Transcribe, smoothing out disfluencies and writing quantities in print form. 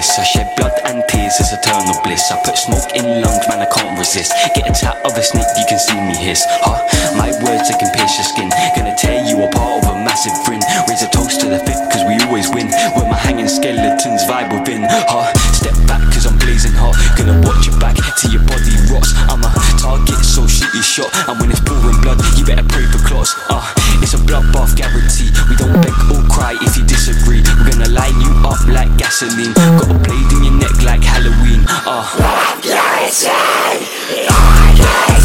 this. I shed blood and tears, it's eternal bliss. I put smoke in lungs, man, I can't resist. Get a tap of a snake, you can see me hiss. My words, they can pierce your skin. Gonna tear you apart of a massive grin. Raise a toast to the fifth, cause we always win. Where my hanging skeletons vibe within. Step back, cause I'm blazing hot. Gonna watch your back till your body rots. I'm a target, so shoot your shot. And when it's pouring blood, you better pray for clots. It's a bloodbath guarantee. We don't beg or cry if you disagree. We're gonna light you up like gasoline. Got a blade in your neck like Halloween.